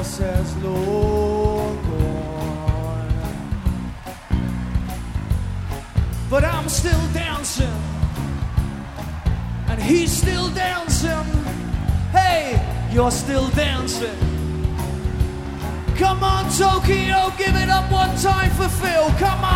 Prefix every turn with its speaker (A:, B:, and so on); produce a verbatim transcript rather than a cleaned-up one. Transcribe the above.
A: boss has long gone, but I'm still dancing, and he's still dancing. Hey, you're still dancing. Come on, Tokyo, give it up one time for Phil. Come